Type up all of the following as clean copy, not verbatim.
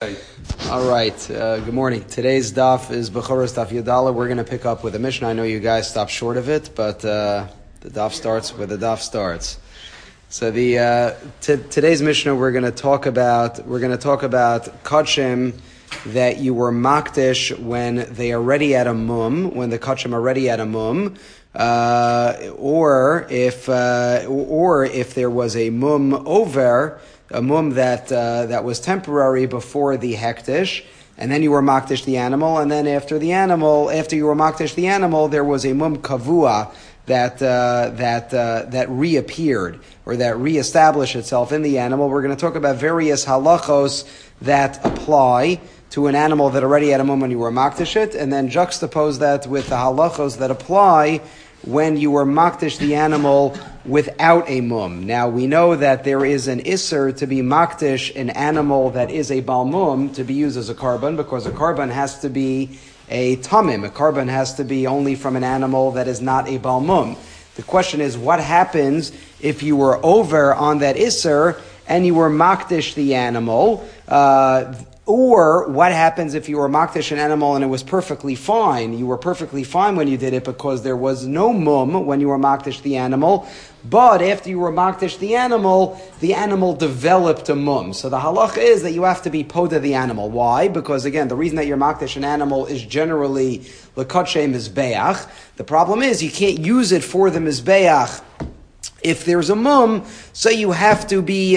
All right. Good morning. Today's daf is Bechoros Daf Yadala. We're going to pick up with a Mishnah. I know you guys stopped short of it, but the daf starts where the daf starts. So today's Mishnah we're going to talk about kachim that you were makdish when they are ready at a mum, when the kachim are ready at a mum, or if there was a mum over. A mum that was temporary before the hektish, and then you were makdish the animal, and then after you were makdish the animal, there was a mum kavua that reappeared or that reestablished itself in the animal. We're going to talk about various halachos that apply to an animal that already had a mum when you were makdish it, and then juxtapose that with the halachos that apply when you were makdish the animal without a mum. Now, we know that there is an isser to be makdish an animal that is a balmum to be used as a carbon, because a carbon has to be a tamim. A carbon has to be only from an animal that is not a balmum. The question is, what happens if you were over on that isser and you were makdish the animal? Or what happens if you were makdish an animal and it was perfectly fine? You were perfectly fine when you did it because there was no mum when you were makdish the animal. But after you were makdish the animal developed a mum. So the halach is that you have to be poda the animal. Why? Because again, the reason that you're makdish an animal is generally l'kadshe mizbeach. The problem is you can't use it for the mizbeach. If there's a mum, so you have to be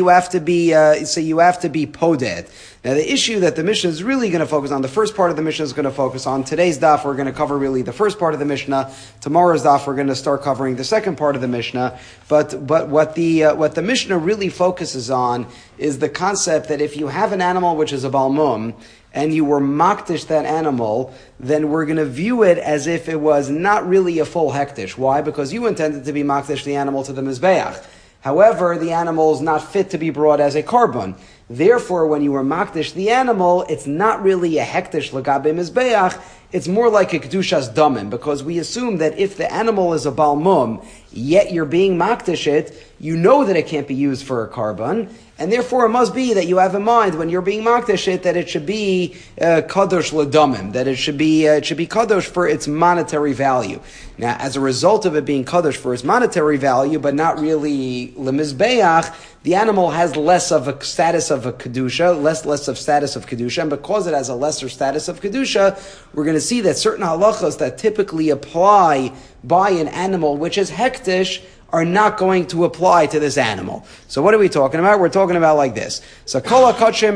poded. Now, the issue that the Mishnah is really going to focus on, the first part of the Mishnah is going to focus on. Today's daf, we're going to cover really the first part of the Mishnah. Tomorrow's daf, we're going to start covering the second part of the Mishnah. But what the Mishnah really focuses on is the concept that if you have an animal which is a balmum, and you were makdish that animal, then we're going to view it as if it was not really a full hektish. Why? Because you intended to be makdish the animal to the mizbeach. However, the animal is not fit to be brought as a carbon. Therefore, when you were makdish the animal, it's not really a hektish lagabe mizbeach, it's more like a kedushas damim, because we assume that if the animal is a balmum, yet you're being makdish it, you know that it can't be used for a carbon, and therefore it must be that you have in mind when you're being makdish it that it should be kadosh ledamim, that it should be kadosh for its monetary value. Now, as a result of it being kadosh for its monetary value, but not really lemizbeach, the animal has less of a status of a kedusha, less of status of kedusha, and because it has a lesser status of kedusha, we're going to see that certain halachas that typically apply by an animal which is hektish are not going to apply to this animal. So what are we talking about? We're talking about like this. So kol hakachim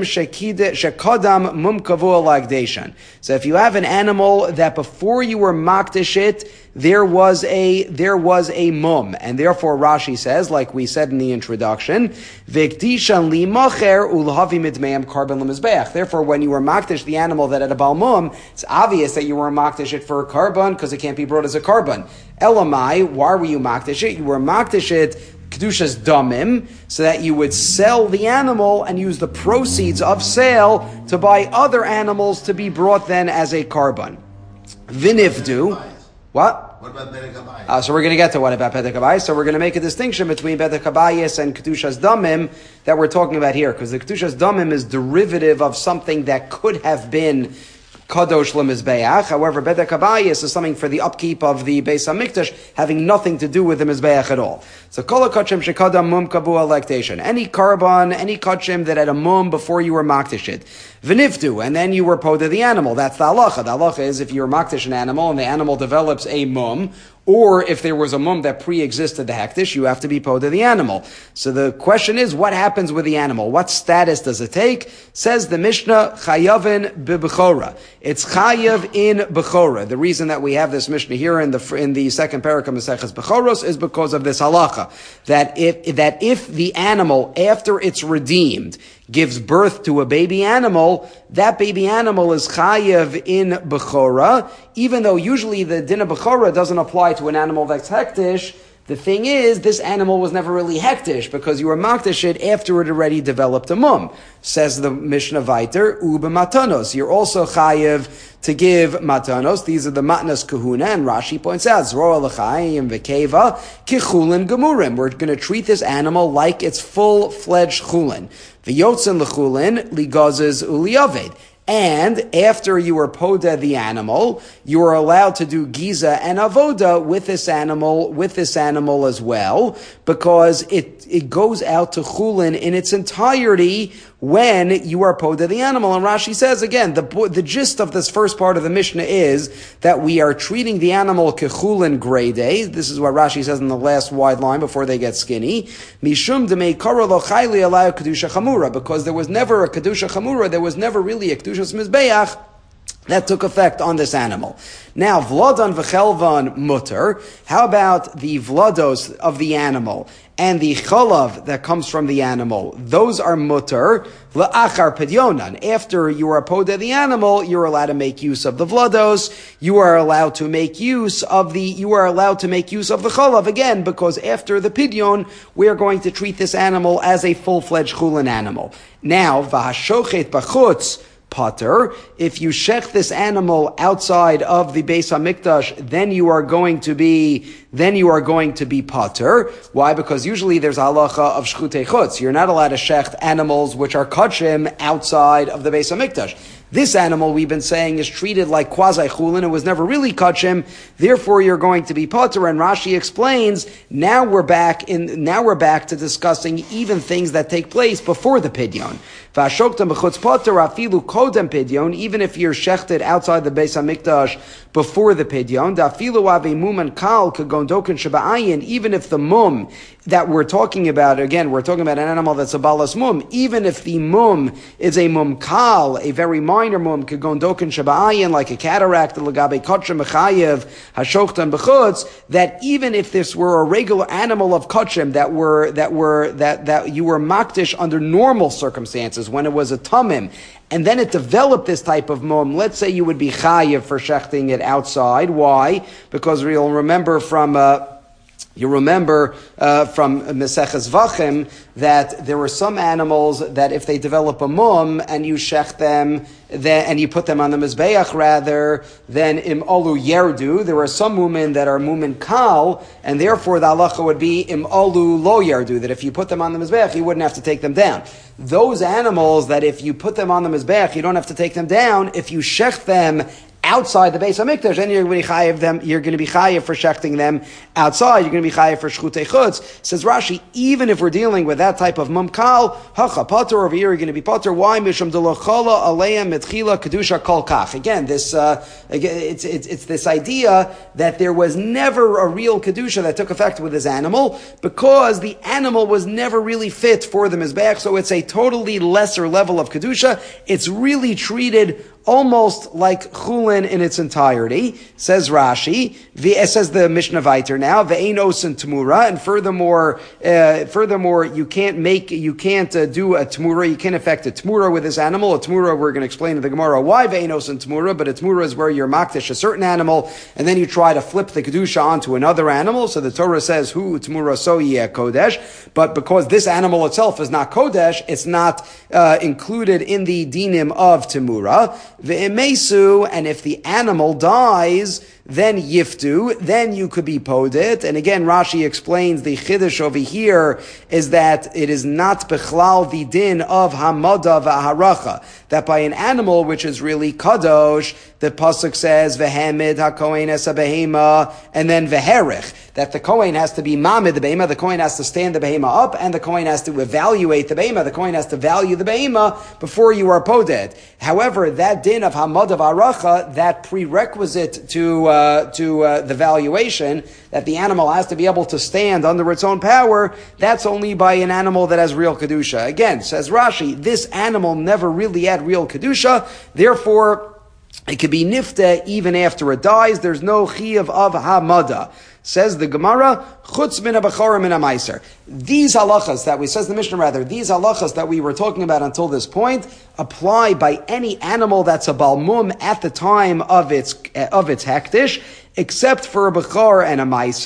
shekadam mum kavua lagdeshan. So if you have an animal that before you were makdish it, there was a mum, and therefore Rashi says, like we said in the introduction, v'kdishan limacher ulhavi midmeim carbon lemizbeach. Therefore, when you were makdish the animal that had a balmum, it's obvious that you were makdish it for a carbon because it can't be brought as a carbon. Elamai, why were you makdish it? You were makdish it kedushas damim, so that you would sell the animal and use the proceeds of sale to buy other animals to be brought then as a carbon. Vinivdu. What? What about Bedek Habayis? So we're going to get to what about Bedek Habayis. So we're going to make a distinction between Bedek Habayis and Kedushas Damim that we're talking about here, because the Kedushas Damim is derivative of something that could have been Kadosh Lemizbeach. However, Bedek Habayis is something for the upkeep of the Beis HaMikdash, having nothing to do with the Mizbeach at all. So Kol HaKachim Shekadam Mum Kabua Lactation. Any carbon, any kachim that had a mum before you were makdish it. V'niftu, and then you were poda the animal. That's the halacha. The halacha is if you were makdish an animal and the animal develops a mum, or if there was a mum that pre-existed the hektish, you have to be poda the animal. So the question is, what happens with the animal? What status does it take? Says the Mishnah, chayavin b'bechora. It's chayav in bechora. The reason that we have this Mishnah here in the second parak of Maseches Bechoros is because of this halacha. That if the animal, after it's redeemed, gives birth to a baby animal, that baby animal is chayav in bechora, even though usually the din of bechora doesn't apply to an animal that's hektish, The thing is, this animal was never really hektish because you were makdish it after it already developed a mum. Says the Mishnah Viter, uba matanos. You're also chayiv to give matanos. These are the matnas kahuna, and Rashi points out, zroa l'chaim v'keva kichulin gemurim. We're going to treat this animal like it's full-fledged chulin. V'yotzen l'chulin ligazes uliyaved. And after you are poda the animal, you are allowed to do giza and avoda with this animal as well, because it goes out to chulin in its entirety when you are poda the animal. And Rashi says again, the gist of this first part of the Mishnah is that we are treating the animal kechulin grade A. This is what Rashi says in the last wide line before they get skinny. Mishum demei kara lo chayli alayu kedusha chamura, because there was never a kedusha chamura, there was never really a kedushas mizbeach that took effect on this animal. Now, vladan v'chelvan mutter. How about the vlados of the animal and the chalav that comes from the animal? Those are mutter la'achar pedyonan. After you are poda the animal, you're allowed to make use of the vlados. You are allowed to make use of the chalav again, because after the pidyon, we are going to treat this animal as a full-fledged chulin animal. Now, v'hashochet b'chutz pater. If you shech this animal outside of the Beis Hamikdash, then you are going to be pater. Why? Because usually there's a halacha of shchutei chutz. You're not allowed to shech animals which are kachim outside of the Beis Hamikdash. This animal, we've been saying, is treated like quasi-chulin. It was never really kachim. Therefore, you're going to be pater. And Rashi explains, now we're back to discussing even things that take place before the pidyon. V'ashoktam b'chutz pater afilu kodem pidyon, even if you're shechted outside the Beis Hamikdash before the pidyon. Dafilu ave muman kal kagondokin shaba'ayin, even if the mum that we're talking about, again, we're talking about an animal that's a balas mum, even if the mum is a mum kal, a very minor mum, kagondokin shaba'ayin, like a cataract, l'gabe kotcha mechayev, hashoktam b'chutz, that even if this were a regular animal of kotchim that you were makdish under normal circumstances, when it was a tamim, and then it developed this type of mum, let's say you would be chayiv for shechting it outside. Why? Because you'll remember from Meseches Vachim that there were some animals that if they develop a mum and you shech them, and you put them on the mizbeach rather, then im olu yerdu. There are some mumin that are mumin kal, and therefore the halacha would be im olu lo yerdu, that if you put them on the mizbeach, you wouldn't have to take them down. Those animals that if you put them on the mizbeach, you don't have to take them down, if you shech them outside the Beis Hamikdash, then you're going to be chayiv you're going to be chayiv for shechting them outside, you're going to be chayiv for shchutei chutz. Says Rashi, even if we're dealing with that type of mumkal, hacha pater, over here you're going to be pater. Why? Mishum delochala aleim mitchila kedusha kol kach. Again, it's this idea that there was never a real kedusha that took effect with this animal, because the animal was never really fit for the mizbeach, so it's a totally lesser level of kedusha. It's really treated almost like chulin in its entirety, says Rashi. Says the Mishnah Viter now, ve'ein osin tmura, and furthermore, you can't do a tmura, you can't affect a tmura with this animal. A tmura, we're going to explain in the Gemara why ve'ein osin tmura, but a tmura is where you're makdish a certain animal, and then you try to flip the kedusha onto another animal. So the Torah says, hu tmura so yeh kodesh, but because this animal itself is not kodesh, it's not included in the dinim of tmura. Ve'emesu, and if the animal dies, then yiftu, then you could be podit. And again, Rashi explains the chiddush over here is that it is not bechlal the din of hamada v'haracha, that by an animal which is really kadosh, the pasuk says v'hamid hakohen es behema, and then v'herich, that the kohen has to be mamid the behema, the kohen has to stand the behema up, and the kohen has to evaluate the behema, the kohen has to value the behema before you are podit. However, that din of hamada v'haracha, that prerequisite to the valuation, that the animal has to be able to stand under its own power, that's only by an animal that has real kedusha. Again, says Rashi, this animal never really had real kedusha, therefore it could be nifta even after it dies. There's no chiyuv of hamada. Says the Gemara, chutz min ha-bechora min ha-meiser. These halachas that says the Mishnah rather, these halachas that we were talking about until this point apply by any animal that's a balmum at the time of its hektish, except for a bechor and a meiser.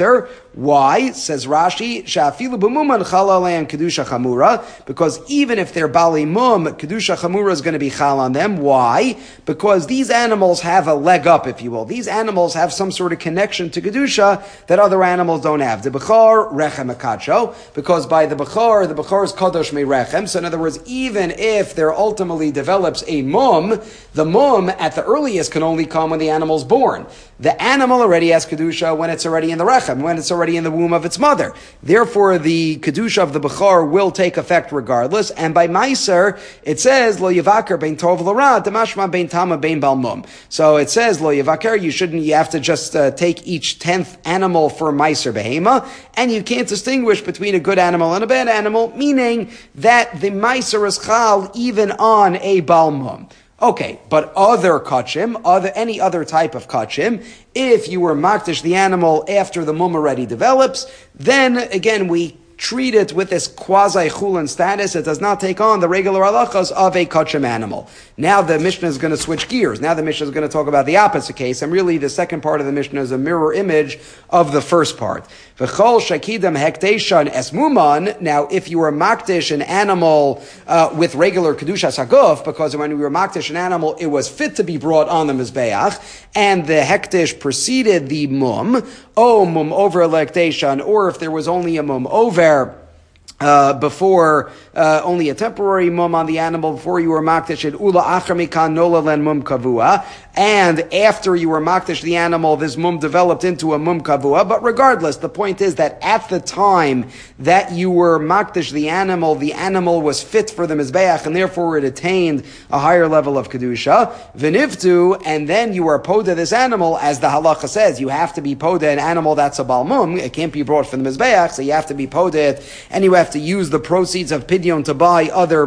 Why? Says Rashi, Sha'afilu b'muman chal aleim kedusha chamura, because even if they're bali mum, kedusha chamura is going to be chal on them. Why? Because these animals have a leg up, if you will. These animals have some sort of connection to kedusha that other animals don't have. The bechor rechem akacho, because by the bechor is kadosh me rechem. So in other words, even if there ultimately develops a mum, the mum at the earliest can only come when the animal's born. The animal already has kedusha when it's already in the rechem, when it's already in the womb of its mother. Therefore, the kedusha of the bechor will take effect regardless. And by meiser, it says lo yavaker bein tov l'ra, demashma bein tama bein balmum. So it says lo yavaker. You have to just take each 10th animal for meiser behema, and you can't distinguish between a good animal and a bad animal, meaning that the meiser is chal even on a balmum. Okay, but other kachim, any other type of kachim, if you were makdish the animal after the mum already develops, then again we treat it with this quasi-chulin status. It does not take on the regular halachas of a kachim animal. Now the Mishnah is going to switch gears. Now the Mishnah is going to talk about the opposite case, and really the second part of the Mishnah is a mirror image of the first part. V'chol shakidam hekteshan esmuman. Now, if you were makdish an animal with regular kedushas haguf, because when we were makdish an animal, it was fit to be brought on the mizbeach, and the hektish preceded the mum, mum over hekteshan, or if there was only a mum over before only a temporary mum on the animal before you were makdish it ula achar mikan nola len mum kavua, and after you were makdish the animal, this mum developed into a mum kavua. But regardless, the point is that at the time that you were makdish the animal was fit for the mizbeach, and therefore it attained a higher level of kedusha. V'nivtu, and then you were poda this animal, as the halacha says, you have to be poda an animal that's a balmum. It can't be brought from the mizbeach, so you have to be poda it, and you have to use the proceeds of pidyon to buy other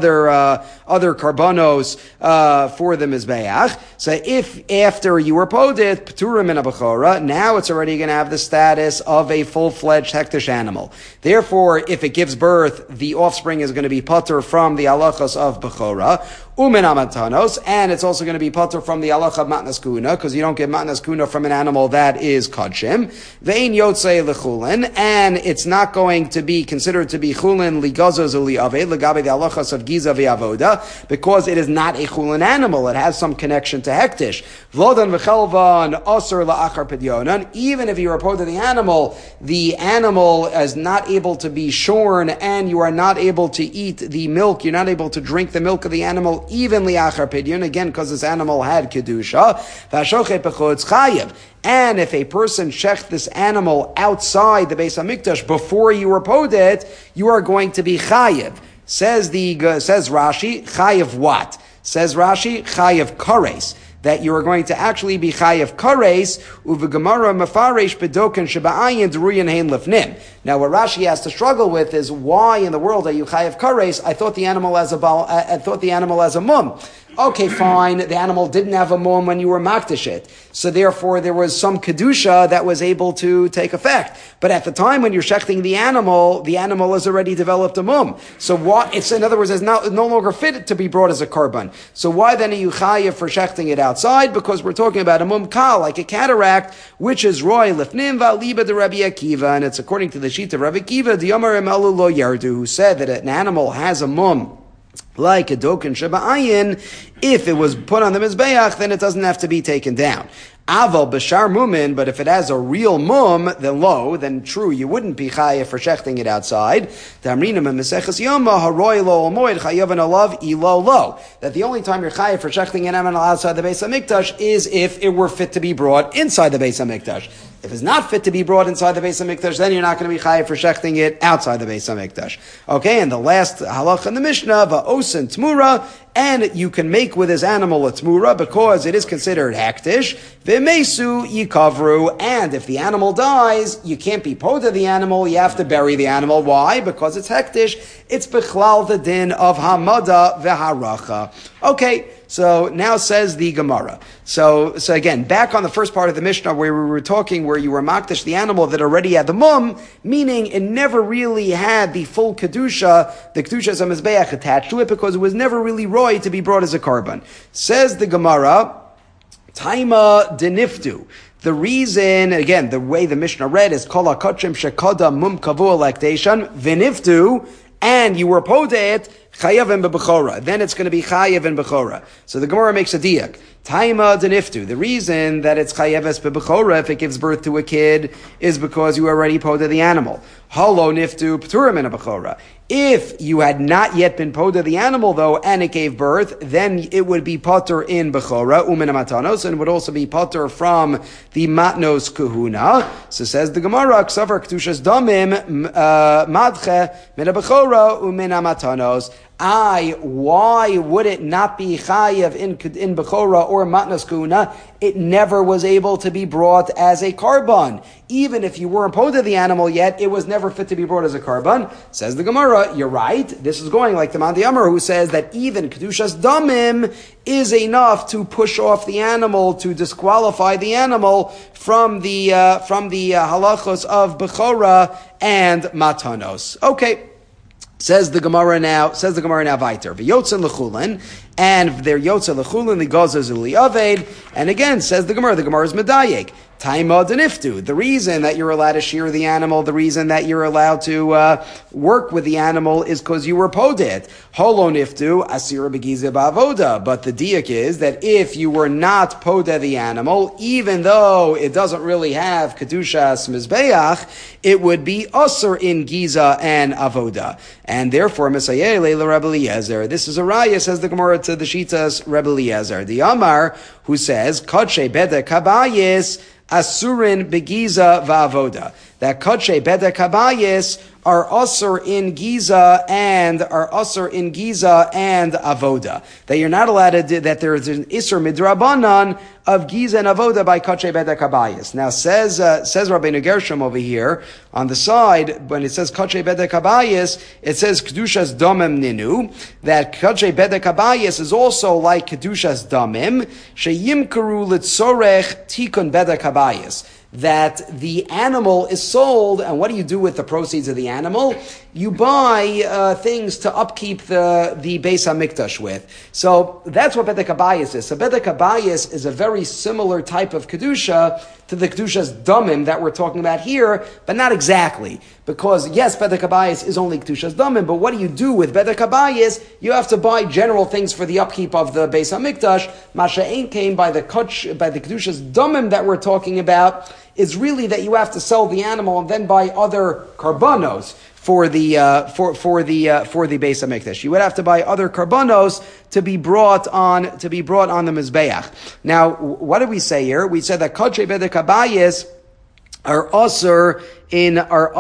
karbanos for the mizbeach. So if after you were poded pturim in a bechora, now it's already going to have the status of a full-fledged hektish animal. Therefore, if it gives birth, the offspring is going to be patur from the halachas of bechora. Umin amatanos, and it's also going to be patur from the halacha of matnas kuna, because you don't get matnas kuna from an animal that is kodshim. Vein yotzei lechulin, and it's not going to be considered to be chulin ligazos uliave legabe the halachas of giza ve'avoda, because it is not a chulin animal. It has some connection to hektish. Vlodan v'chelvan osur la'achar pidyonan. Even if you are opposed to the animal is not able to be shorn, and you are not able to eat the milk. You're not able to drink the milk of the animal evenly achar pidyon, again, because this animal had kedusha. V'ashochet b'chutz chayev. And if a person shecht this animal outside the Beis Hamikdash before you were poded, you are going to be chayev. Says Rashi, chayev what? Says Rashi, chayev kares. That you are going to actually be chayev kares, uvegamara mafaresh bedoken sheba'ayin deruyan hein lefnim. Now, what Rashi has to struggle with is why in the world are you chayev kares? I thought the animal as a mum. Okay, fine. The animal didn't have a mum when you were makdish it, so therefore there was some kedusha that was able to take effect. But at the time when you're shechting the animal has already developed a mum. So what? It's in other words, it's no longer fit to be brought as a korban. So why then are you chayev for shechting it outside? Because we're talking about a mum kal, like a cataract, which is roy lifnim va'liba de Rabbi Akiva, and it's according to the sheet of Rabbi Akiva, the Yomar Emalu lo yardu, who said that an animal has a mum like a doken sheba'ayin, if it was put on the mizbeach, then it doesn't have to be taken down. Aval b'shar mumin, but if it has a real mum, then true, you wouldn't be chayev for shechting it outside. That the only time you're chayev for shechting an animal outside the Beis Hamikdash is if it were fit to be brought inside the Beis Hamikdash. If it's not fit to be brought inside the Beis Hamikdash, then you're not going to be chayev for shechting it outside the Beis Hamikdash. Okay, and the last halacha in the Mishnah, va'osen tmura, and you can make with his animal a tmura because it is considered hektish. V'mesu yikavru, and if the animal dies, you can't be poda the animal, you have to bury the animal. Why? Because it's hektish. It's bechlal the din of hamada v'haracha. Okay, so now says the Gemara. So again, back on the first part of the Mishnah where we were talking, where you were makdish the animal that already had the mum, meaning it never really had the full kedusha, the kedusha zamizbeach attached to it, because it was never really roy to be brought as a korban. Says the Gemara, Taima deniftu. The reason, again, the way the Mishnah read is kol hakotshim shekada mum kavua lakdeshan v'niftu, and you were podet chayav and bechora. Then it's going to be chayav and bechora. So the Gemara makes a diak. Taima deniftu. The reason that it's chayeves bechora if it gives birth to a kid is because you already poda the animal. Halo niftu pturim in a bechora. If you had not yet been poda the animal though and it gave birth, then it would be potter in bechora umin matanos, and it would also be potter from the matnos kahuna. So says the Gemara, ksavar ketushas damim madche min bechora umin matanos. Why would it not be chayiv in Bechora or Matnas Kuna? It never was able to be brought as a carbon. Even if you weren't poda the animal yet, it was never fit to be brought as a carbon. Says the Gemara, you're right. This is going like the Mandi Amar, who says that even Kedushas Damim is enough to push off the animal, to disqualify the animal from the halachos of Bechora and Matanos. Okay. Says the Gemara now weiter. V'yotzen l'chulin, and their yotze l'chulin, the gaza zuli aved, and again, says the Gemara is medayek. Taima deniftu. The reason that you're allowed to shear the animal, the reason that you're allowed to work with the animal is because you were podet. Holo niftu, asira begiza ba'avoda. But the diak is that if you were not podet the animal, even though it doesn't really have kedushas mizbeach, it would be usher in giza and avoda. And therefore, Messiah leila Rebbe Eliezer. This is a raya, says the Gemara, to the Shitas Rebbe Eliezer. The Amar, who says, Kodshe bede kabayis, asurin begiza va'avoda. That kodshe bede kabayis are usher in giza and avoda. That you're not allowed to do, that there is an isur midrabanan of giza and avoda by kodshe bede kabayis. Now says Rabbeinu Gershom over here on the side, when it says kodshe bede kabayis, it says kedushas damim ninu. That kodshe bede kabayis is also like kedushas damim sheyimkaru litzorech tikun bede kabayis. That the animal is sold, and what do you do with the proceeds of the animal? You buy things to upkeep the Beis HaMikdash with. So that's what Bedek Habayis is. So Bedek Habayis is a very similar type of Kedusha to the Kedusha's Damim that we're talking about here, but not exactly. Because yes, Bedek Habayis is only Kedusha's Damim, but what do you do with Bedek Habayis? You have to buy general things for the upkeep of the Beis HaMikdash. Masha Ein came by the Kedusha's Damim that we're talking about, is really that you have to sell the animal and then buy other karbanos for the Beis HaMikdash. You would have to buy other karbanos to be brought on the Mizbeach. Now, what did we say here? We said that Kodshei Bedek Habayis are usher in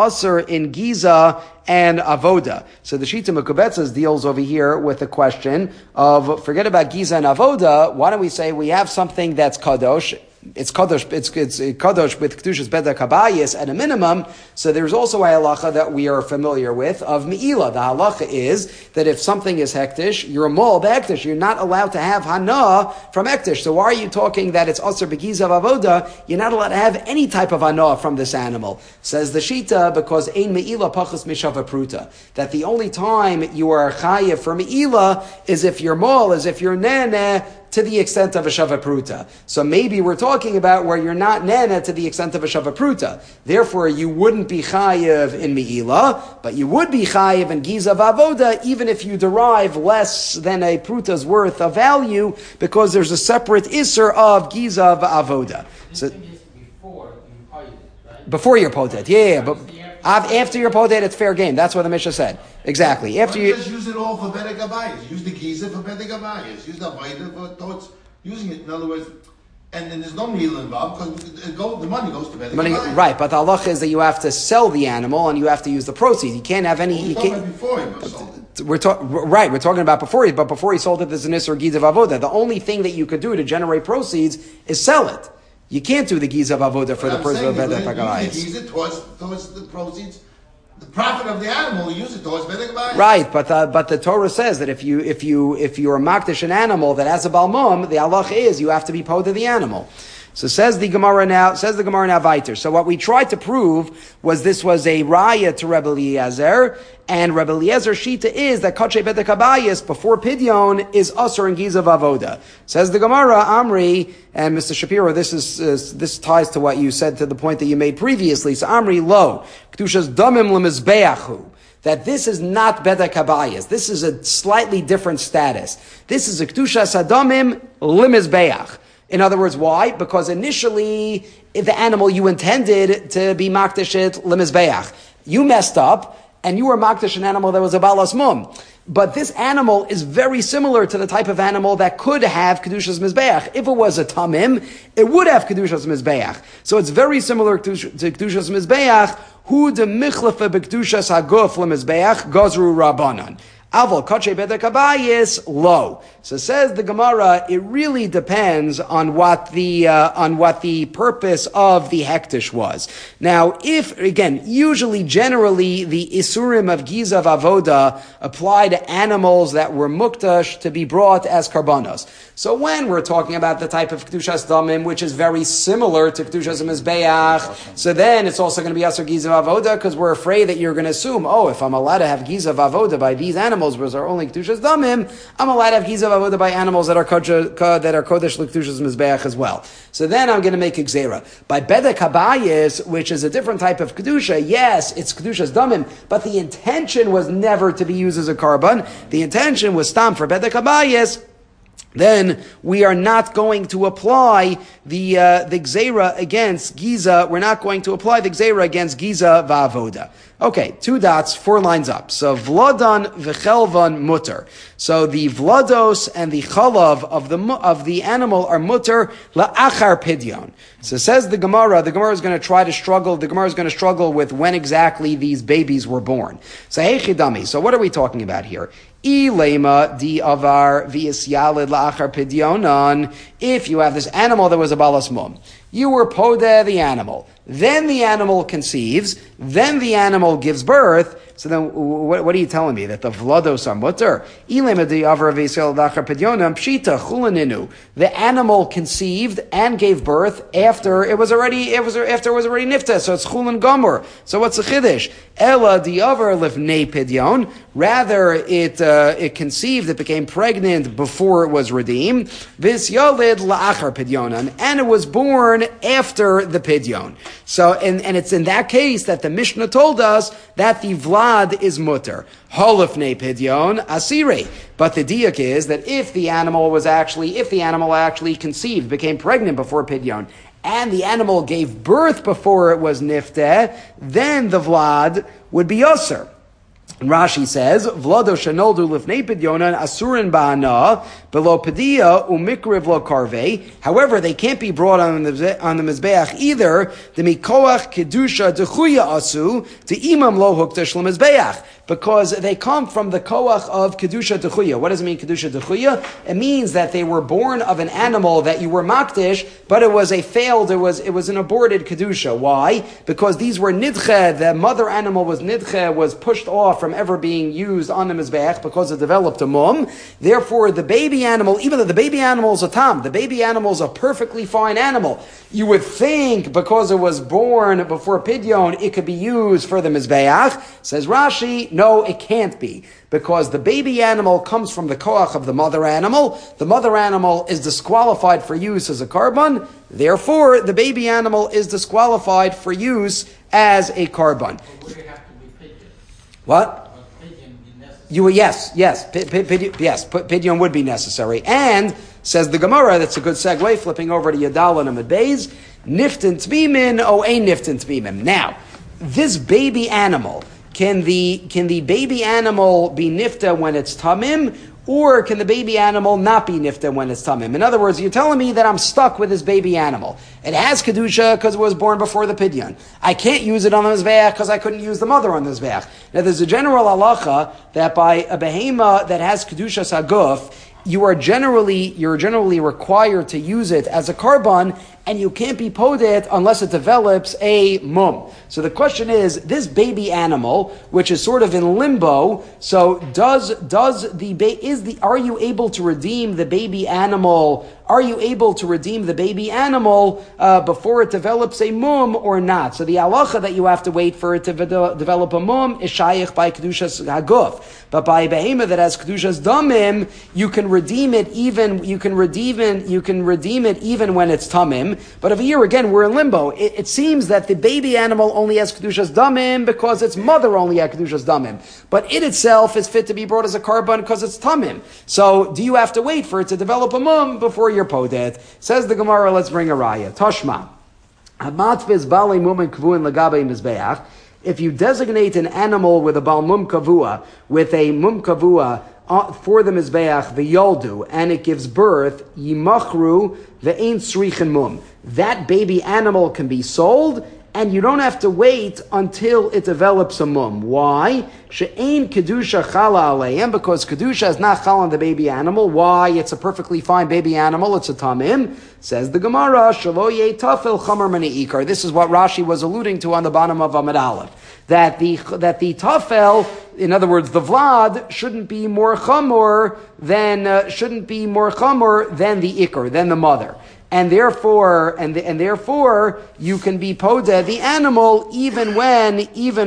Giza and Avoda. So the Shita Mekubetzes deals over here with the question of, forget about Giza and Avoda, why don't we say we have something that's Kadosh, it's kadosh with kedushas bedek habayis at a minimum. So there's also a halacha that we are familiar with of meila. The halacha is that if something is hektish, you're a mol behektish. You're not allowed to have hana from hektish. So why are you talking that it's aser begizav avoda? You're not allowed to have any type of hana from this animal. Says the shita, because ein meila pachas mishava pruta. That the only time you are chayiv for meila is if you're mol, is if you're nene, to the extent of a shava pruta. So maybe we're talking about where you're not nana to the extent of a shava pruta. Therefore, you wouldn't be chayiv in meila, but you would be chayiv in giza v'avoda, even if you derive less than a pruta's worth of value, because there's a separate isser of giza v'avoda. So before you're potet, yeah, but after you're potet, it's fair game. That's what the Mishnah said. Exactly. After you just use it all for bedek habayis. Use the giza for bedek habayis. Use the vayda for towards using it. In other words, and then there's no meal involved because the money goes to bedek habayis. Right, but the halacha is that you have to sell the animal and you have to use the proceeds. You can't have any. We're talking before he sold it. We're talking about before he, but before he sold it, there's an isser giza v'avoda. The only thing that you could do to generate proceeds is sell it. You can't do the giza v'avoda for the person of bedek habayis. Use the giza towards the proceeds. The profit of the animal, you use it towards bedek habayis. Right, but the Torah says that if you are makdish an animal that has a balmum, the halacha is you have to be poda the animal. So says the Gemara now weiter. So what we tried to prove was this was a raya to Rebbe Eliezer, and Rebbe Eliezer Shita is that Kachay Bedek Habayis before Pidyon is Asur and Giza Vavoda. Says the Gemara, Amri, and Mr. Shapiro, this ties to what you said to the point that you made previously. So Amri, lo, Kedushas Damim Lemizbeachu. That this is not Bedek Habayis. This is a slightly different status. This is a Kedushas Adamim Lemizbeach. In other words, why? Because initially, the animal you intended to be Makdashit Lemizbeach. You messed up, and you were Makdash an animal that was a Balas Mum. But this animal is very similar to the type of animal that could have Kedushas Mizbeach. If it was a Tamim, it would have Kedushas Mizbeach. So it's very similar to Kedushas Mizbeach. Hu de michlafe bekedushas haguf lemizbeach gazru rabbanan. Aval kachay bedek habayis lo. So says the Gemara, it really depends on what the purpose of the hektish was. Now, if again, usually, generally, the isurim of giza vavoda apply to animals that were muktash to be brought as karbanos. So when we're talking about the type of kedushas damim, which is very similar to kedushas mizbeach, so then it's also going to be asur giza vavoda because we're afraid that you're going to assume, if I'm allowed to have giza vavoda by these animals, which are only kedushas damim, I'm allowed to have giza vavoda by animals that are kodesh l'kedushas mizbeach as well. So then I'm going to make a gzera. By bedek habayis, which is a different type of kedusha, yes, it's kedushas damim, but the intention was never to be used as a karban. The intention was stam for bedek habayis. Then we are not going to apply the gzera against giza. We're not going to apply the gzera against giza va'avoda. Okay, 2 dots, 4 lines up. So vladan v'chelvan mutter. So the vlados and the chalav of the animal are mutter la'achar pidyon. So says the Gemara is going to try to struggle. The Gemara is going to struggle with when exactly these babies were born. So hey chidami. So what are we talking about here? Ilema di avar v'yisyalid la'achar pidyonan. If you have this animal that was a balas mum, you were podeh the animal. Then the animal conceives. Then the animal gives birth. So then, what are you telling me? That the vlados are mutter? The animal conceived and gave birth after it was already nifta. So it's chulin gomer. So what's the chiddush? Ela diavar lifnei pidyon. Rather, it conceived, it became pregnant before it was redeemed. Vis yalid la'achar pidyonan, and it was born after the pidyon. So, and it's in that case that the Mishnah told us that the vlad is mutter. Holofnei pidyon asire. But the diak is that if the animal actually conceived, became pregnant before pidyon, and the animal gave birth before it was nifteh, then the vlad would be usher. And Rashi says, Vlado shenoldu lifnei pidyonan asurin ba'ana below pedia umikriv lo karvei. However, they can't be brought on the mizbeach either. The mikoach kedusha dechuya asu to imam lo huktash lemizbeach, because they come from the koach of kedusha dechuya. What does it mean, kedusha dechuya? It means that they were born of an animal that you were makdish, but it was an aborted kedusha. Why? Because these were nidche. The mother animal was nidche, was pushed off from ever being used on the mizbeach because it developed a mum. Therefore, the baby animal, even though the baby animal is a tam, the baby animal is a perfectly fine animal. You would think because it was born before pidyon, it could be used for the mizbeach. Says Rashi, no, it can't be. Because the baby animal comes from the koach of the mother animal. The mother animal is disqualified for use as a karban. Therefore, the baby animal is disqualified for use as a karban. What? Yes, pidyon would be necessary. And, says the Gemara, that's a good segue, flipping over to Yadal and Amid Beis, niftin tmimin, ein niftin tmimin. Now, this baby animal, can the baby animal be nifta when it's tamim, or can the baby animal not be nifta when it's tamim? In other words, you're telling me that I'm stuck with this baby animal. It has kedusha because it was born before the pidyon. I can't use it on the mizbeach because I couldn't use the mother on the mizbeach. Now, there's a general halacha that by a behema that has kedusha saguf, you're generally required to use it as a karban, and you can't be poded unless it develops a mum. So the question is, this baby animal, which is sort of in limbo, so are you able to redeem the baby animal are you able to redeem the baby animal before it develops a mum or not? So the halacha that you have to wait for it to develop a mum is shayich by kedushas haguf. But by behema that has kedushas damim, you can redeem it even when it's tamim. But over here again, we're in limbo. It seems that the baby animal only has kedushas damim because its mother only had kedushas damim. But it itself is fit to be brought as a carbon because it's tamim. So do you have to wait for it to develop a mum before you're podet? Says the Gemara, let's bring a raya. Tashma. If you designate an animal with a bal mum kavua, with a mum kavua for the mizbeach, the yoldu, and it gives birth, yimachru ve'ein srichen mum. That baby animal can be sold, and you don't have to wait until it develops a mum. Why? She'ein kedusha chala aleihem, because kedusha is not chal on the baby animal. Why? It's a perfectly fine baby animal. It's a tamim. Says the Gemara, shelo yeh tafel chamer mani ikar. This is what Rashi was alluding to on the bottom of Amud Aleph. That the tafel, in other words, the vlad, shouldn't be more chamor than the ikar, than the mother. And therefore, you can be podeh the animal even when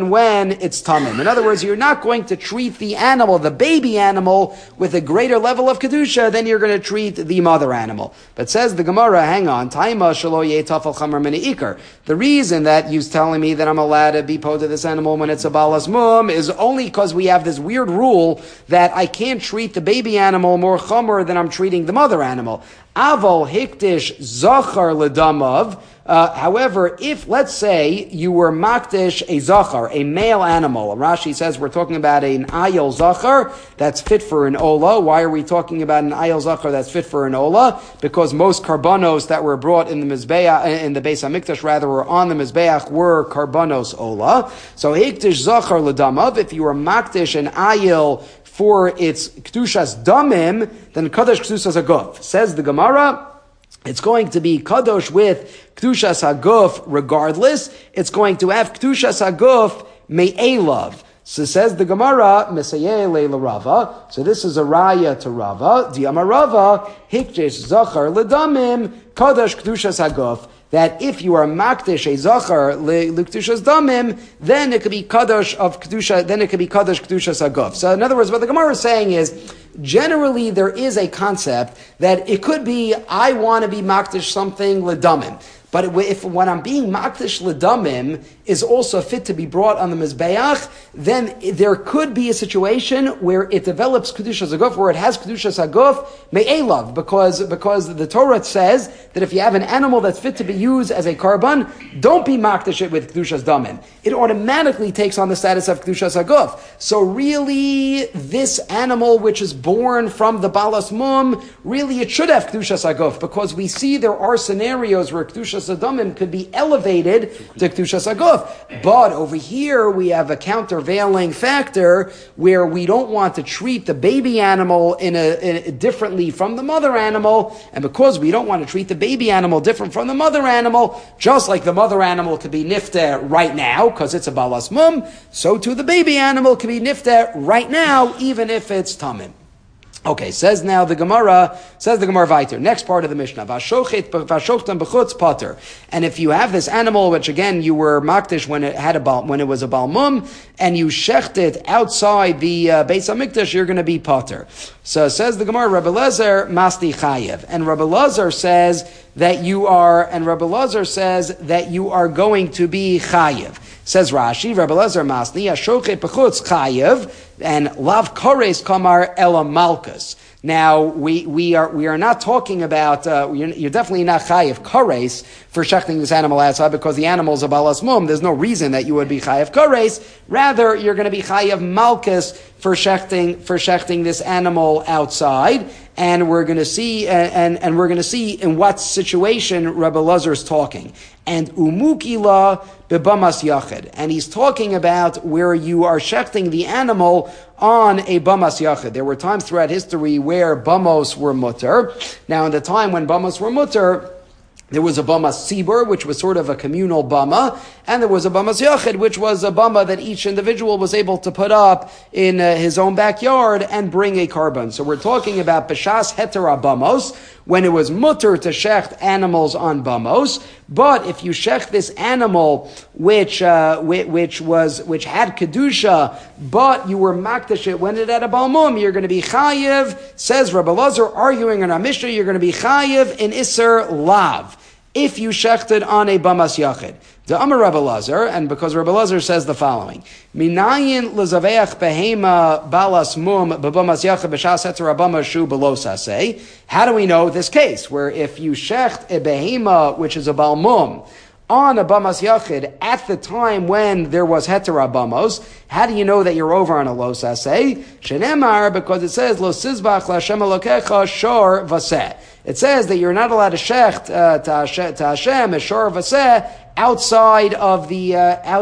it's tamim. In other words, you're not going to treat the animal, the baby animal, with a greater level of kedusha than you're going to treat the mother animal. But says the Gemara, hang on, taima shelo yeh tafel chamer mini ikar. The reason that you're telling me that I'm allowed to be podeh this animal when it's a balas mum is only because we have this weird rule that I can't treat the baby animal more chamer than I'm treating the mother animal. Aval hikdish zachar ledamav. However, if, let's say, you were makdish a zachar, a male animal, Rashi says we're talking about an ayel zachar that's fit for an ola. Why are we talking about an ayel zachar that's fit for an ola? Because most karbanos that were brought in the mizbeach, in the Beis Hamikdash rather, were on the mizbeach, were karbanos ola. So hikdish zachar ledamav, if you were makdish an ayel for its kedushas damim, then kadosh kedushas haguf. Says the Gemara, it's going to be kadosh with kedushas haguf regardless. It's going to have kedushas haguf me'elav. So says the Gemara, Mesayeh leila Rava. So this is a raya to Rava. Di'amar Rava, hikdesh zachar ledamim, kadosh kedushas haguf. That if you are makdish a zachar l'kdushas damim, then it could be kadosh of kedusha. Then it could be kadosh kedushas haguf. So in other words, what the Gemara is saying is, generally there is a concept that it could be I want to be makdish something l'damim. But if when I'm being makdish l'damim is also fit to be brought on the mizbeach, then there could be a situation where it develops kedushas haguf, where it has kedushas haguf me'elav, because the Torah says that if you have an animal that's fit to be used as a karban, don't be makdish it with kedushas damim. It automatically takes on the status of kedushas haguf. So really, this animal which is born from the balas mum, really it should have kedushas haguf, because we see there are scenarios where kedushas adamim could be elevated to kedushas haguf. But over here we have a countervailing factor where we don't want to treat the baby animal in a differently from the mother animal, and because we don't want to treat the baby animal different from the mother animal, just like the mother animal could be nifteh right now because it's a balas mum, so too the baby animal could be nifteh right now even if it's tamim. Okay, says the Gemara weiter. Next part of the Mishnah. Vashochtem b'chutz pater. And if you have this animal, which again you were makdish when it was a balmum, and you shecht it outside the Beis Hamikdash, you're going to be pater. So says the Gemara, Rabbi Lezer masti chayev, and Rabbi Lezer says that you are going to be chayev. Says Rashi, Rabbi Lezer masni ashochet b'chutz chayev, and lav kores kamar ela malchus. Now, we are not talking about, you're definitely not chayiv kares for shechting this animal outside because the animal's a balas mum. There's no reason that you would be chayiv kares. Rather, you're going to be chayiv malchus for shechting this animal outside. And we're going to see, and we're going to see in what situation Rabbi Lazar is talking. And umukila bebamas yachid. And he's talking about where you are shechting the animal on a bamas yachid. There were times throughout history where bamos were mutter. Now, in the time when bamos were mutter, There was a bama sibur, which was sort of a communal bama, and there was a bama yachid, which was a bama that each individual was able to put up in his own backyard and bring a carbon. So we're talking about b'shas hetera bamos, when it was mutter to shecht animals on bamos, but if you shecht this animal which had kedusha, but you were makdash it when it had a balmum, you're going to be chayiv. Says Rabbi Lazar, arguing in our Mishnah, you're going to be chayiv in iser lav if you shechted on a bamas yachid. The Amar Rabbi Lazar, and because Rabbi Lazar says the following: Minayin lezaveach behema balas mum bebamas yachid b'shas heter abama shu below saseh. How do we know this case where if you shecht a behema which is a balmum on a bamas yachid at the time when there was heter abamos, how do you know that you're over on a lo saseh? Shenemar, because it says lo sizbach laHashem elokecha shor vaseh. It says that you're not allowed to shecht to Hashem a shor vaseh outside of the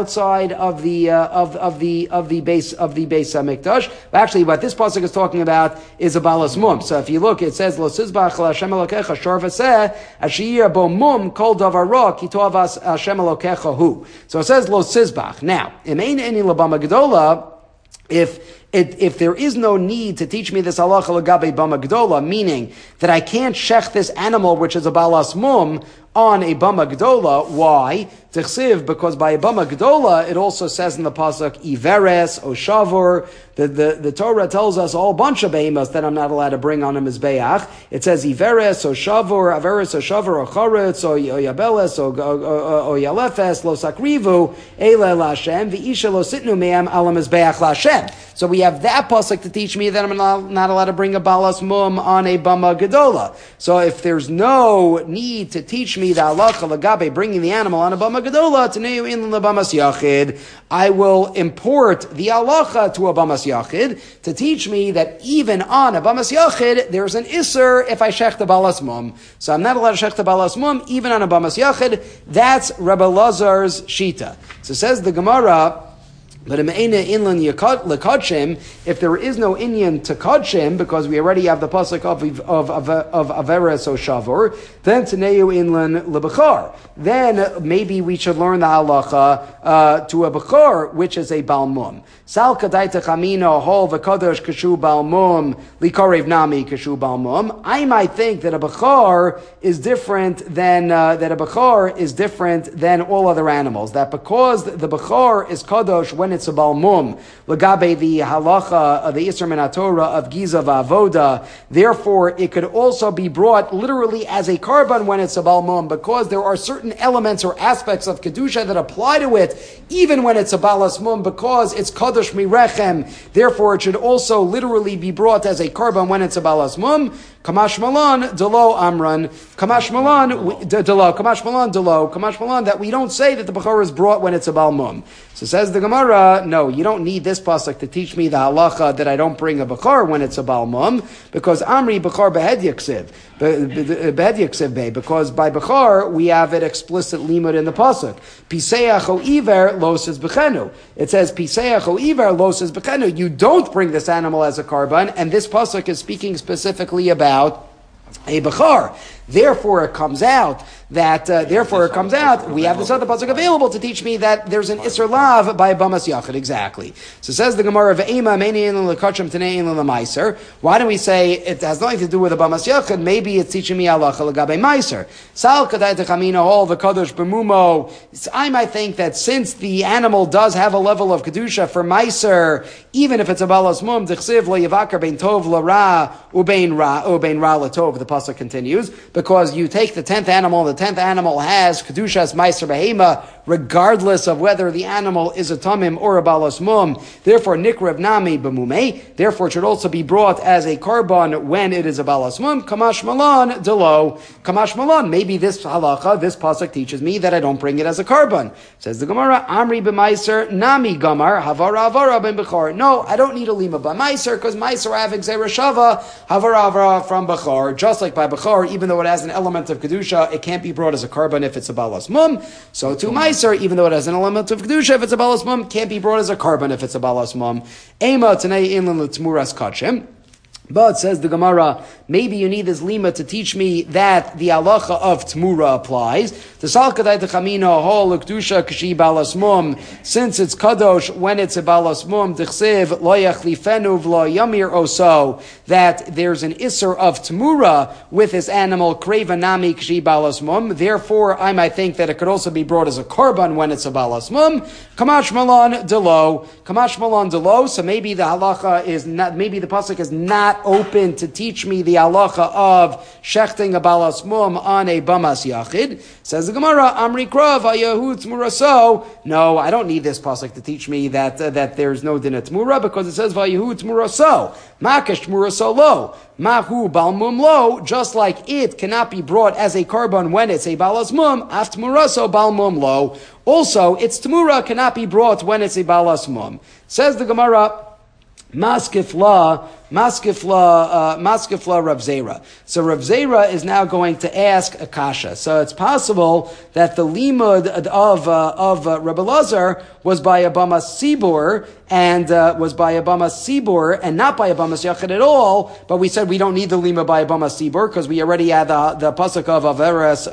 base Hamikdash. Actually, what this pasuk is talking about is a balas mum. So if you look, it says lo sizbach laHashem elokecha shor vaseh ashiyir bo mum kol davar ra ki toavas Hashem elokecha hu. So it says lo sizbach. Now, imein eni labama gedola. If there is no need to teach me this halacha l'gabe bama gdola, meaning that I can't shech this animal which is a balas mum on a bama gdola, why? Tichsiv, because by a bama gdola, it also says in the pasuk iveres o shavur. The Torah tells us a whole bunch of behemoths that I'm not allowed to bring on a mizbeach. It says iveres o shavur, averes o shavur o charetz o yabeles o yalefes lo sakrivu ele lashem v'isha lo sitnu me'am ala mizbeach lashem. So we have that pasuk to teach me that I'm not allowed to bring a balas mum on a bama gedola. So if there's no need to teach me the halacha l'gabe bringing the animal on a bama gedola to neu in the bamas yachid, I will import the halacha to a bamas yachid to teach me that even on a bamas yachid there's an iser if I shech the balas mum. So I'm not allowed to shech the balas mum even on a bamas yachid. That's Rabbi Lazar's shita. So says the Gemara. But if there is no inyan to kodshim, because we already have the pasuk of averes o shavur, then teneu inlan lebechar. Then maybe we should learn the halacha to a bechar, which is a balmum. Sal kadaita chamino hol v'kadosh kashu balmum likarev nami kashu balmum. I might think that a bechar is different than all other animals. That because the bechar is kadosh when it's a balmum, legabe the halacha of the Yisr min HaTorah of Giza v'avoda, therefore it could also be brought literally as a karban when it's a balmum, because there are certain elements or aspects of kedusha that apply to it even when it's a balas mum, because it's kadosh mirechem. Therefore it should also literally be brought as a karban when it's a balas mum. Kamash malan delo amran. Kamash malan delo. Kamash malan delo. Kamash malan, that we don't say that the bechor is brought when it's a balmum. So says the Gemara, no, you don't need this pasuk to teach me the halacha that I don't bring a bechor when it's a balmum, because amri bechor behed yaksiv be, because by bechor we have it explicit limud in the pasuk. Piseach o iver loses bechenu. It says piseach o iver loses bechenu. You don't bring this animal as a karban, and this pasuk is speaking specifically about a bechar. Therefore, it comes out that we have this other pasuk available to teach me that there's an isser lav by a bamas yachid. Exactly. So says the Gemara, "Ve'ema meinin lekachim tanein lemaiser." Why don't we say it has nothing to do with a bamas yachid? Maybe it's teaching me halacha legabe maiser. Sal kadai techamina hol v'kadosh b'mumo. I might think that since the animal does have a level of kedusha for maiser, even if it's a balas mum, d'chsiv lo yivakar bein tov l'ra ubein ra l'tov. The pasuk continues, because you take the 10th animal, the 10th animal has kedushas meiser behema, regardless of whether the animal is a tamim or a balas mum. Therefore, nikrev nami b'mumei. Therefore, it should also be brought as a karban when it is a balas mum. Kamash malan delo. Kamash malan. Maybe this halacha, this pasuk teaches me that I don't bring it as a karban. Says the Gemara, amri b'meiser nami gamar havara ben bechor. No, I don't need a lima b'meiser, because meiser I have exera shava havara from bechor. Just like by bechor, even though it has an element of kedusha, it can't be brought as a karban if it's a balas mum. So to meiser, even though it has an element of kedusha, if it's a balas mum, can't be brought as a karban if it's a balas mum. Ema tanei inlan l'tmuras kachim. But, says the Gemara, maybe you need this lima to teach me that the halacha of Tmura applies. Since it's kadosh, when it's a balas mum, that there's an isser of Tmura with this animal, krevanami kshi balas mum. Therefore, I might think that it could also be brought as a korban when it's a balas mum. Kamash malan delo. So maybe the halacha is not, maybe the pasuk is not open to teach me the halacha of shechting a balas mum on a bamas yachid. Says the Gemara, Amri Krav Ayahu Tmuraso. No, I don't need this pasuk to teach me that there's no din of Tmura, because it says Vayahu Tmuraso. Makesh Tmuraso lo. Mahu balmum lo. Just like it cannot be brought as a korban when it's a balas mum, af Tmuraso balmum lo. Also, its Tmura cannot be brought when it's a balas mum. Says the Gemara, Maskifla Rav Zera. So Rav Zera is now going to ask a kasha. So it's possible that the limud of Rabbi Lazar was by a Bama Sibur, and not by a Bama Yachid at all, but we said we don't need the lima by a Bama Sibur, because we already had the pasuk of Averes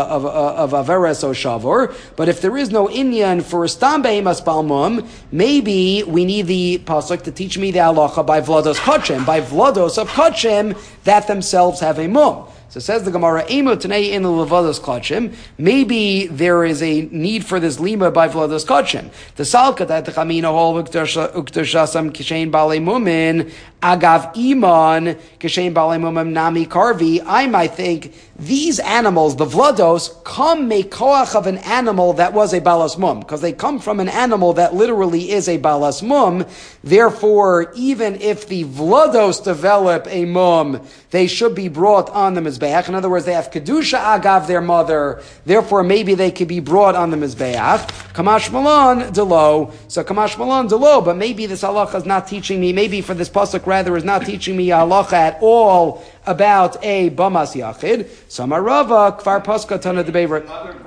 o Shavur. But if there is no inyan for Stam Behemas Balmum, maybe we need the pasuk to teach me the halacha by Vlados Kachim, by Vlados of Kachim that themselves have a mum. So says the Gemara, Emo Tanei in the Levados Kachim. Maybe there is a need for this lima by Vlados Kachim. The Salka that the Chamina Hol Uktushasam Kishain Bale Mumin Agav Iman Kishain Bale Mumim Nami Karvi. I might think these animals, the Vlados, come mekoach of an animal that was a balas mum, because they come from an animal that literally is a balas mum. Therefore, even if the Vlados develop a mum, they should be brought on the Mizbeach. In other words, they have Kedusha Agav their mother, therefore maybe they could be brought on the Mizbeach. Kamash Malan Delo. So Kamash Malan Delo, but maybe this halacha is not teaching me, maybe for this pasuk rather is not teaching me halacha at all about a Bamas Yachid. Samarava Kfar Paska Tana de Bever.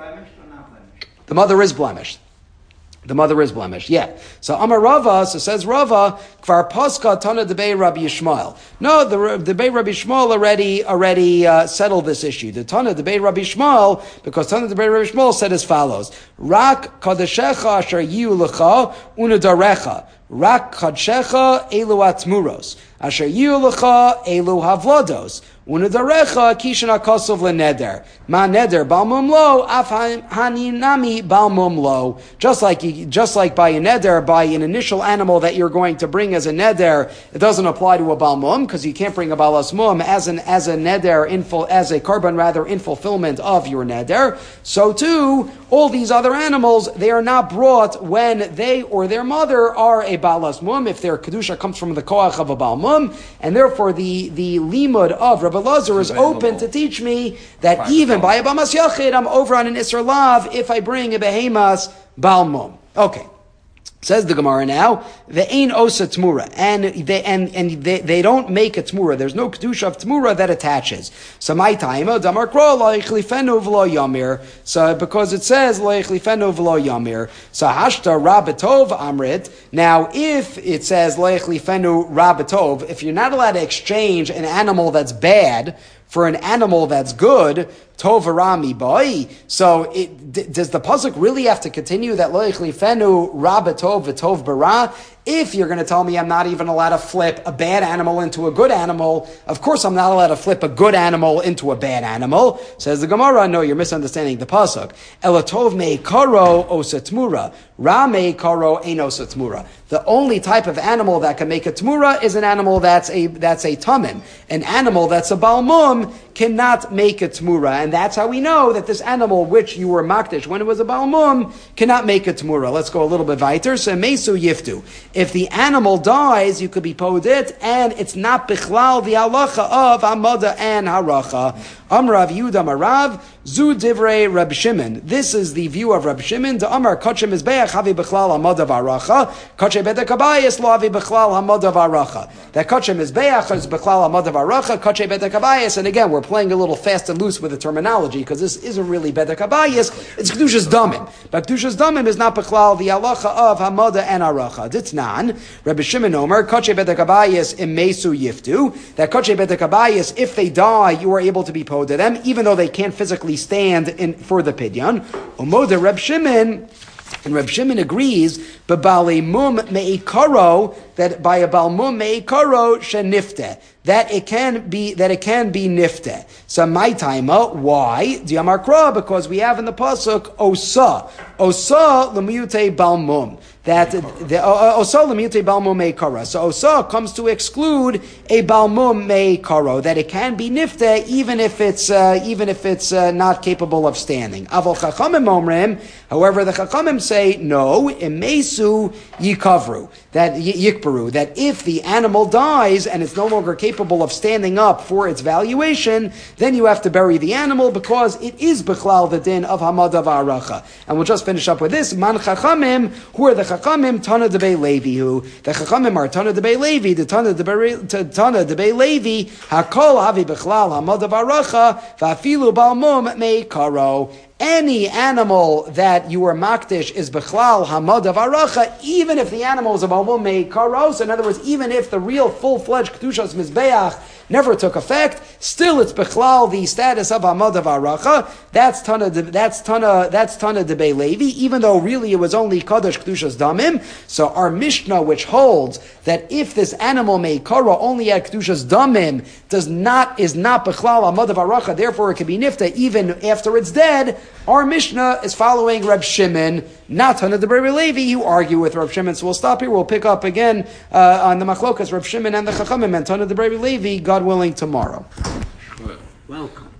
The mother is blemished. The mother is blemished, yeah. So Amar Rava, so says Rava, Kvar Paska Tana Debei Rabbi Yishmael. No, the Debei Rabbi Yishmael already settled this issue. The Tana Debei Rabbi Yishmael, because Tana Debei Rabbi Yishmael said as follows: Rak Kadeshecha Asher Yiu Lecha Unadarecha. Rak Kadshecha Elu Atmuros. Asher Yiu Lecha Elu Havlados. Unadarecha Kishana Kosov Leneder. Ma Neder Balmum Lo Af Haninami Balmum Lo. Just like by a neder, by an initial animal that you're going to bring as a neder, it doesn't apply to a balmum, because you can't bring a balas mum as a neder as a korban rather in fulfillment of your neder. So too, all these other animals, they are not brought when they or their mother are a balas mum, if their kedusha comes from the koach of a balmum, and therefore the limud of Rabbi Lazar is open to teach me that even by a bamas yachid, I'm over on an isser lav if I bring a behemas balmum. Okay. Says the Gemara now, the ain osa tmura, and they don't make a tmura. There's no kedusha of tmura that attaches. So my time, damar kro lo yichlifenu v'lo yamir. So because it says lo yichlifenu v'lo yamir. So hashta rabetov amrit. Now if it says lo yichlifenu rabetov, if you're not allowed to exchange an animal that's bad for an animal that's good, tov rami boy. So does the pasuk really have to continue that lo yichlifenu rabetov v'tov bara? If you're going to tell me I'm not even allowed to flip a bad animal into a good animal, of course I'm not allowed to flip a good animal into a bad animal. Says the Gemara, no, you're misunderstanding the pasuk. Elatov me karo osatmura, ra me karo enosatmura. The only type of animal that can make a tmura is an animal that's a tamim. An animal that's a balmum cannot make a tmura, and that's how we know that this animal which you were makdish when it was a balmum cannot make a tmura. Let's go a little bit weiter. So mesu yiftu. If the animal dies, you could be podit, and it's not bichlal the halacha of hamada and haracha. Amrav Yehuda Marav, Zu Divrei Reb Shimon. This is the view of Reb Shimon. The Amar Kachem Mizbeach Havi Bechlal Hamadav Aracha, Kachem Bedek Abayis Lo Havi Bechlal Hamadav Aracha. That Kachem Mizbeach is Bechlal Hamadav Aracha, Kachem Bedek Abayis. And again, we're playing a little fast and loose with the terminology because this isn't really Bedek Abayis, it's Kedushas Damim. But Kedushas Damim is not Bechlal the halacha of Hamada and Aracha. Ditznan, Reb Shimon Omer, Kachem Bedek Abayis Imesu Yiftu. That Kachem Bedek Abayis, if they die, you are able to be to them, even though they can't physically stand for the pidyon. Umoda Reb Shimon, and Reb Shimon agrees, b'balei mum me'ikaro, that by a bal mum me'ikaro shenifte, that it can be nifte. So my timer, why? Diamar kra, because we have in the pasuk osa lemiyute bal mum. That the osa lemiyute bal mum me'ikara. So osa comes to exclude a bal mum me'ikaro, that it can be nifte even if it's not capable of standing. Avol chachamim omrim. However, the chachamim say no. Imesu yikavru, that yikparu, that if the animal dies and it's no longer capable of standing up for its valuation, then you have to bury the animal because it is bechlal the din of hamada v'aracha. And we'll just finish up with this. Man chachamim, who are the chachamim? Tana debei Levi, who the chachamim are Tana debei Levi, the Tana debei Levi, hakol havi bechlal hamada v'aracha v'afilu balmum meikaro. Any animal that you are makdish is bechlal hamad of aracha, even if the animal is a balmum meikaros. In other words, even if the real full-fledged kedushas mizbeach never took effect, still it's bechlal the status of hamad of aracha. That's tana debei Levi, even though really it was only kadosh kedushas damim. So our Mishnah, which holds that if this animal meikara only at kedushas damim is not bechlal hamad of aracha, therefore it can be nifta even after it's dead. Our Mishnah is following Reb Shimon, not Tana Debei Levi, who argue with Reb Shimon. So we'll stop here. We'll pick up again on the machlokas, Reb Shimon and the Chachamim, and Tana Debei Levi, God willing, tomorrow. Welcome.